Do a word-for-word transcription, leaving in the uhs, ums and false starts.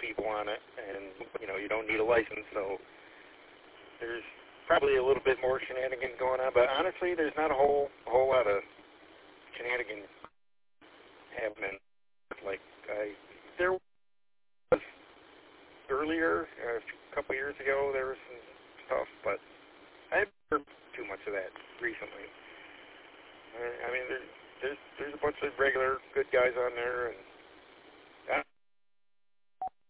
people on it, and, you know, you don't need a license, so there's probably a little bit more shenanigans going on, but honestly, there's not a whole a whole lot of shenanigans happening. Like, I, there was earlier, a couple years ago, there was some stuff, but I haven't heard too much of that recently. I mean, there's, there's, there's a bunch of regular good guys on there, and